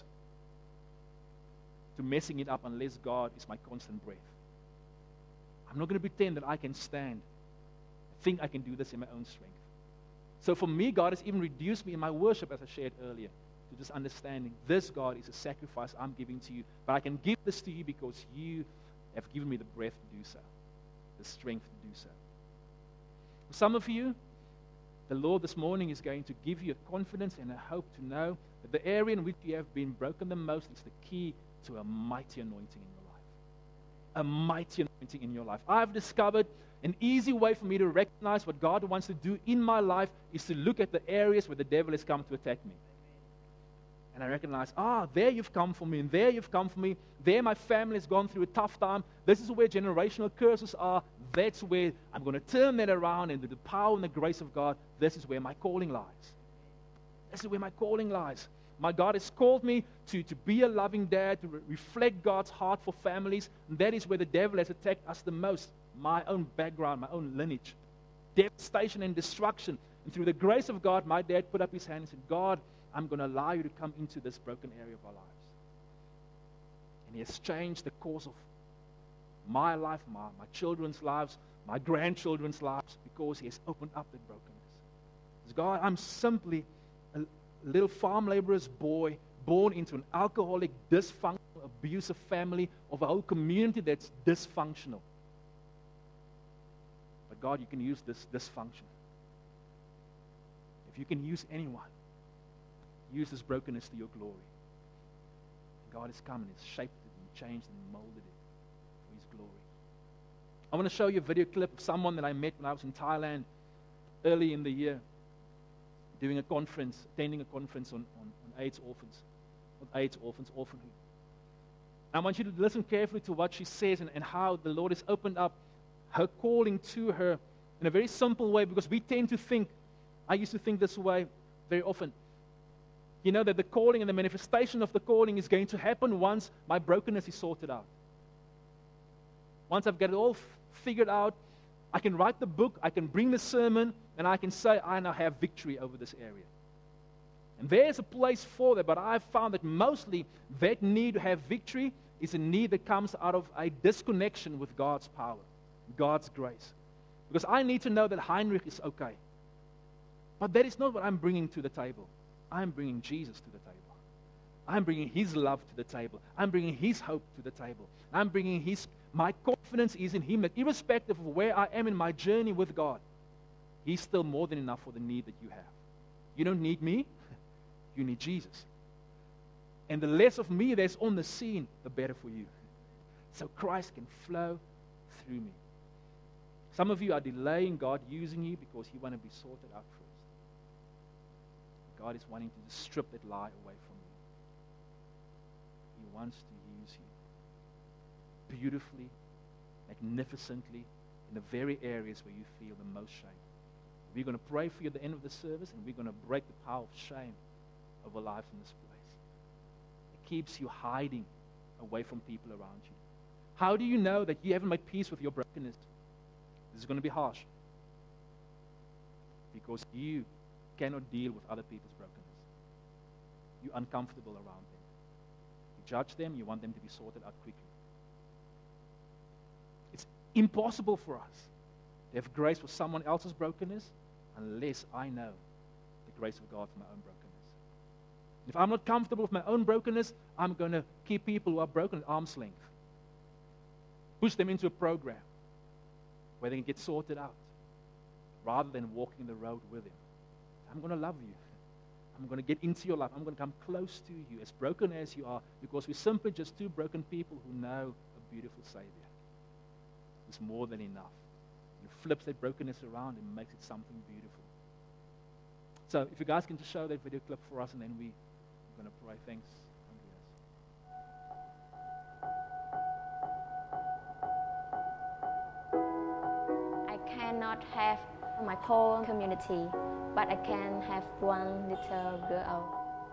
to messing it up unless God is my constant breath. I'm not going to pretend that I can stand, think I can do this in my own strength. So for me, God has even reduced me in my worship, as I shared earlier, to this understanding. This, God, is a sacrifice I'm giving to you. But I can give this to you because you have given me the breath to do so, the strength to do so. For some of you, the Lord this morning is going to give you a confidence and a hope to know that the area in which you have been broken the most is the key to a mighty anointing in your life. A mighty anointing in your life. I've discovered an easy way for me to recognize what God wants to do in my life is to look at the areas where the devil has come to attack me. And I recognize, there you've come for me, and there you've come for me. There my family has gone through a tough time. This is where generational curses are. That's where I'm going to turn that around, and with the power and the grace of God, this is where my calling lies. This is where my calling lies. My God has called me to be a loving dad, to reflect God's heart for families, and that is where the devil has attacked us the most. My own background, my own lineage. Devastation and destruction. And through the grace of God, my dad put up his hand and said, God, I'm going to allow you to come into this broken area of our lives. And He has changed the course of my life, my children's lives, my grandchildren's lives, because He has opened up that brokenness. Because God, I'm simply a little farm laborer's boy born into an alcoholic, dysfunctional, abusive family of a whole community that's dysfunctional. But God, you can use this dysfunction. If you can use anyone, use this brokenness to your glory. God has come and has shaped it and changed and molded it for His glory. I want to show you a video clip of someone that I met when I was in Thailand early in the year, doing a conference, attending a conference on AIDS orphans, orphanhood. I want you to listen carefully to what she says and how the Lord has opened up her calling to her in a very simple way, because we tend to think, I used to think this way very often, you know, that the calling and the manifestation of the calling is going to happen once my brokenness is sorted out. Once I've got it all figured out, I can write the book, I can bring the sermon, and I can say, I now have victory over this area. And there's a place for that, but I've found that mostly that need to have victory is a need that comes out of a disconnection with God's power, God's grace. Because I need to know that Heinrich is okay. But that is not what I'm bringing to the table. I'm bringing Jesus to the table. I'm bringing His love to the table. I'm bringing His hope to the table. I'm bringing my confidence is in Him, that irrespective of where I am in my journey with God, He's still more than enough for the need that you have. You don't need me. You need Jesus. And the less of me there's on the scene, the better for you. So Christ can flow through me. Some of you are delaying God using you because you want to be sorted out first. God is wanting to just strip that lie away from you. He wants to use you beautifully, magnificently, in the very areas where you feel the most shame. We're going to pray for you at the end of the service, and we're going to break the power of shame over lives in this place. It keeps you hiding away from people around you. How do you know that you haven't made peace with your brokenness? This is going to be harsh. Because you cannot deal with other people's brokenness. You're uncomfortable around them. You judge them, you want them to be sorted out quickly. It's impossible for us to have grace for someone else's brokenness unless I know the grace of God for my own brokenness. If I'm not comfortable with my own brokenness, I'm going to keep people who are broken at arm's length. Push them into a program where they can get sorted out rather than walking the road with them. I'm going to love you. I'm going to get into your life. I'm going to come close to you, as broken as you are, because we're simply just two broken people who know a beautiful Savior who's more than enough. He flips that brokenness around and makes it something beautiful. So if you guys can just show that video clip for us, and then we're going to pray. Thanks, Andreas. I cannot have my whole community, but I can have one little girl.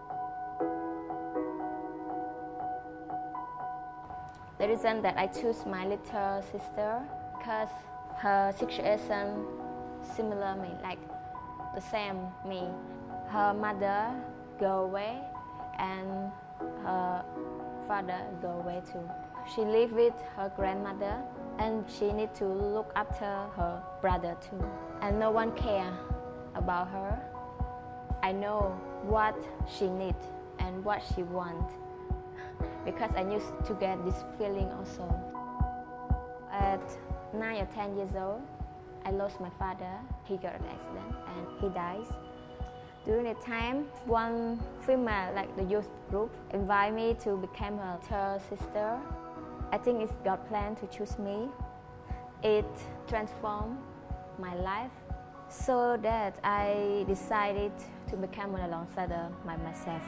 The reason that I choose my little sister, because her situation similar me, like the same me. Her mother go away and her father go away too. She live with her grandmother and she need to look after her brother too. And no one care about her. I know what she need and what she want because I used to get this feeling also. At 9 or 10 years old, I lost my father. He got an accident and he dies. During that time, one female, like the youth group, invited me to become her third sister. I think it's God's plan to choose me. It transformed my life so that I decided to become an alongside by myself.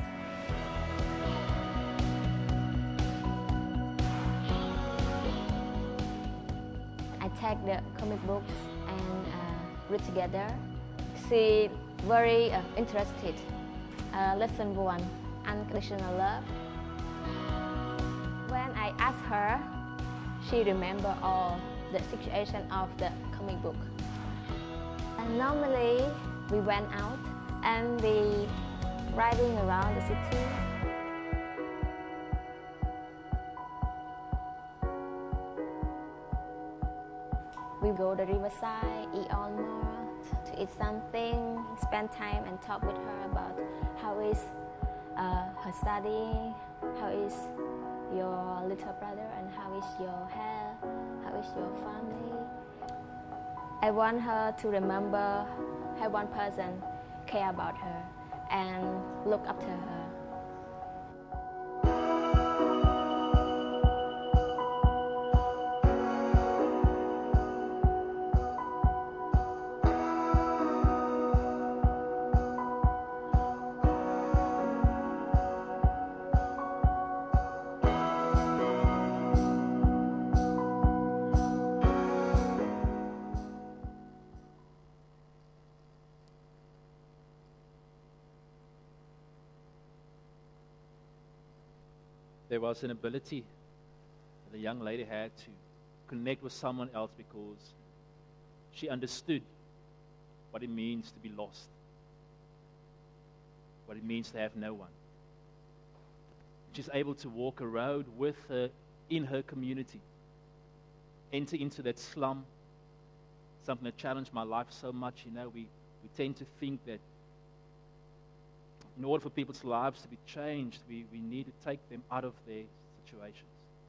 I take the comic books and read together. She very interested. Lesson 1, unconditional love. When I asked her, she remembered all the situation of the comic book. And normally we went out and we riding around the city. We go to the riverside, eat all more, to eat something, spend time and talk with her about how is her study, how is your little brother, and how is your health, how is your family. I want her to remember how one person care about her and look up to her. There was an ability that the young lady had to connect with someone else because she understood what it means to be lost, what it means to have no one. She's able to walk a road with her in her community, enter into that slum, something that challenged my life so much. You know, we tend to think that in order for people's lives to be changed, we need to take them out of their situations.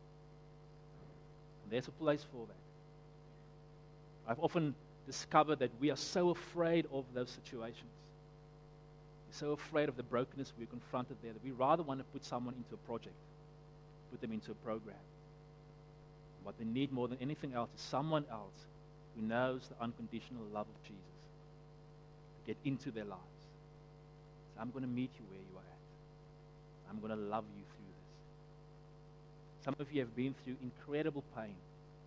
And there's a place for that. I've often discovered that we are so afraid of those situations. We're so afraid of the brokenness we're confronted there that we rather want to put someone into a project, put them into a program. What they need more than anything else is someone else who knows the unconditional love of Jesus to get into their lives. I'm going to meet you where you are at. I'm going to love you through this. Some of you have been through incredible pain.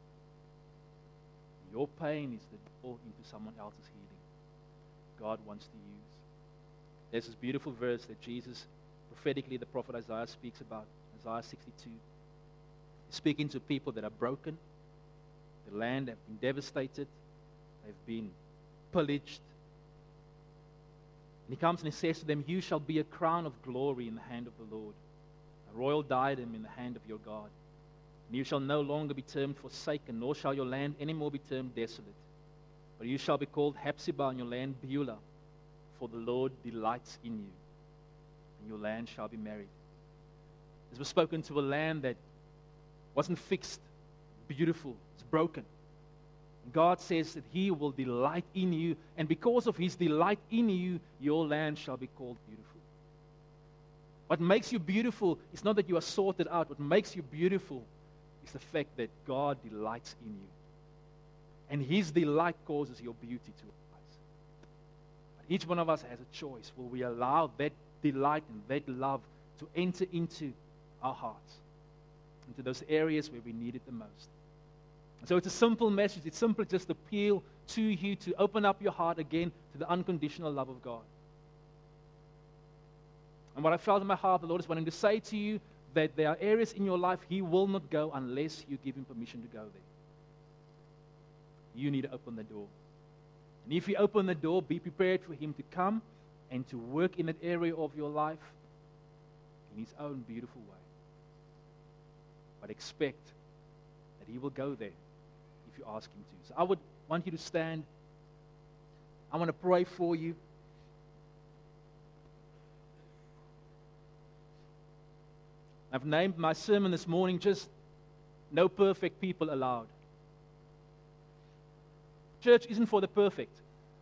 Your pain is the door into someone else's healing. God wants to use. There's this beautiful verse that Jesus, prophetically, the prophet Isaiah speaks about, Isaiah 62. He's speaking to people that are broken. The land have been devastated. They've been pillaged. And he comes and he says to them, you shall be a crown of glory in the hand of the Lord, a royal diadem in the hand of your God. And you shall no longer be termed forsaken, nor shall your land any more be termed desolate. But you shall be called Hephzibah, and your land Beulah, for the Lord delights in you, and your land shall be married. This was spoken to a land that wasn't fixed, beautiful, it's broken. And God says that He will delight in you, and because of His delight in you, your land shall be called beautiful. What makes you beautiful is not that you are sorted out. What makes you beautiful is the fact that God delights in you. And His delight causes your beauty to arise. But each one of us has a choice. Will we allow that delight and that love to enter into our hearts, into those areas where we need it the most? And so it's a simple message. It's simply just appeal to you to open up your heart again to the unconditional love of God. And what I felt in my heart, the Lord is wanting to say to you that there are areas in your life He will not go unless you give Him permission to go there. You need to open the door. And if you open the door, be prepared for Him to come and to work in that area of your life in His own beautiful way. But expect that He will go there if you ask Him to. So I would want you to stand. I want to pray for you. I've named my sermon this morning just No Perfect People Allowed. Church isn't for the perfect.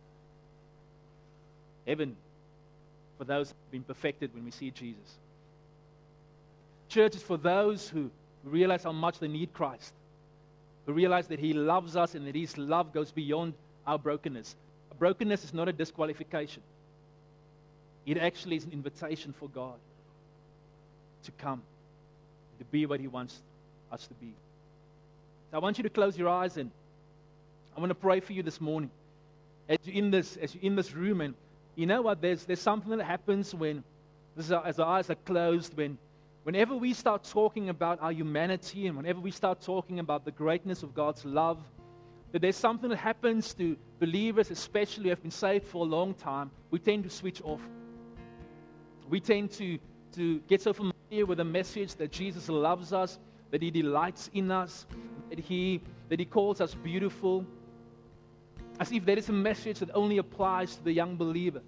Heaven for those who have been perfected when we see Jesus. Church is for those who realize how much they need Christ, who realize that He loves us and that His love goes beyond our brokenness. Brokenness is not a disqualification. It actually is an invitation for God to come, to be what He wants us to be. So I want you to close your eyes, and I want to pray for you this morning as you're in this room. And you know what? There's something that happens when, as our eyes are closed, whenever we start talking about our humanity and whenever we start talking about the greatness of God's love, that there's something that happens to believers, especially who have been saved for a long time. We tend to switch off. We tend to get so familiar with the message that Jesus loves us, that He delights in us, that He calls us beautiful, as if that is a message that only applies to the young believer.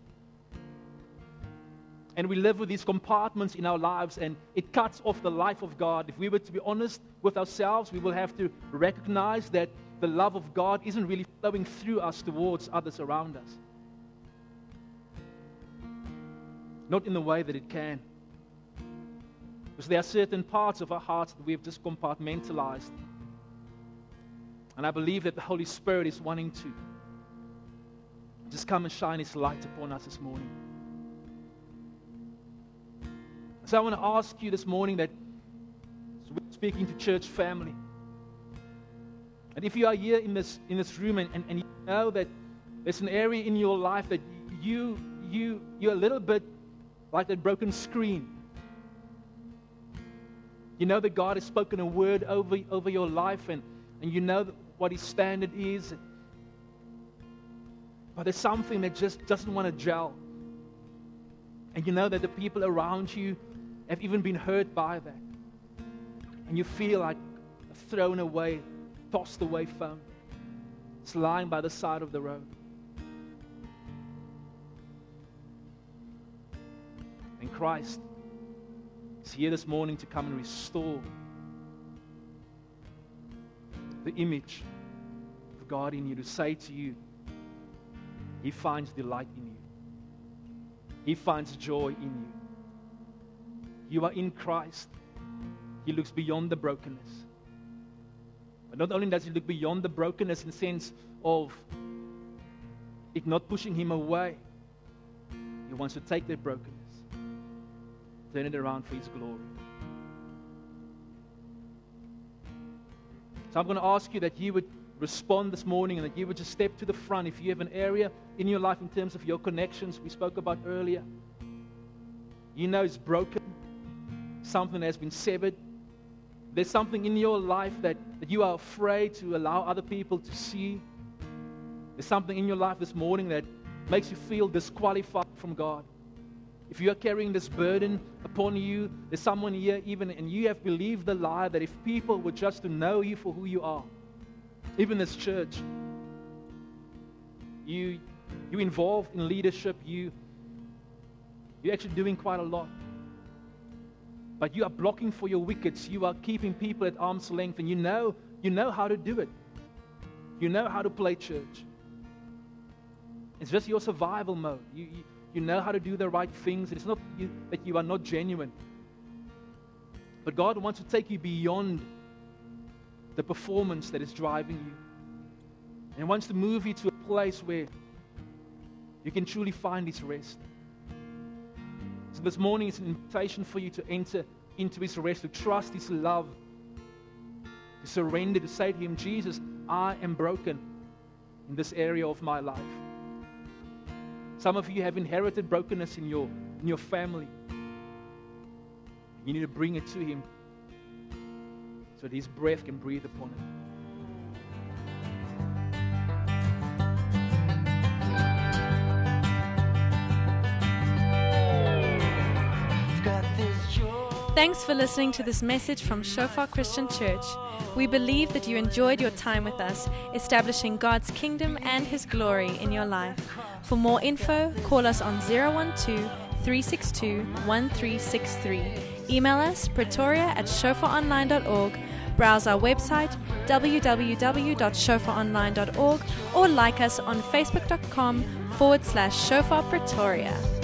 And we live with these compartments in our lives, and it cuts off the life of God. If we were to be honest with ourselves, we will have to recognize that the love of God isn't really flowing through us towards others around us. Not in the way that it can. Because there are certain parts of our hearts that we have just compartmentalized. And I believe that the Holy Spirit is wanting to just come and shine His light upon us this morning. So I want to ask you this morning that, so we're speaking to church family, and if you are here in this room and you know that there's an area in your life that you're a little bit like that broken screen. You know that God has spoken a word over your life, and you know what His standard is. But there's something that just doesn't want to gel. And you know that the people around you have even been hurt by that. And you feel like a thrown away, tossed away phone. It's lying by the side of the road. And Christ is here this morning to come and restore the image of God in you, to say to you, He finds delight in you. He finds joy in you. You are in Christ. He looks beyond the brokenness. But not only does He look beyond the brokenness in the sense of it not pushing Him away, He wants to take their brokenness, turn it around for His glory. So I'm going to ask you that you would respond this morning and that you would just step to the front. If you have an area in your life in terms of your connections we spoke about earlier, you know it's broken, something has been severed. There's something in your life that you are afraid to allow other people to see. There's something in your life this morning that makes you feel disqualified from God. If you are carrying this burden upon you, there's someone here even, and you have believed the lie that if people were just to know you for who you are, even this church, you're involved in leadership, you're actually doing quite a lot. But you are blocking for your wickets, you are keeping people at arm's length, and you know how to do it. You know how to play church. It's just your survival mode. You know how to do the right things. It's not that you are not genuine. But God wants to take you beyond the performance that is driving you. And wants to move you to a place where you can truly find His rest. So this morning is an invitation for you to enter into His rest, to trust His love, to surrender, to say to Him, Jesus, I am broken in this area of my life. Some of you have inherited brokenness in your family. You need to bring it to Him so that His breath can breathe upon it. Thanks for listening to this message from Shofar Christian Church. We believe that you enjoyed your time with us, establishing God's kingdom and His glory in your life. For more info, call us on 012-362-1363. Email us pretoria@shofaronline.org. Browse our website www.shofaronline.org or like us on facebook.com/Shofar Pretoria.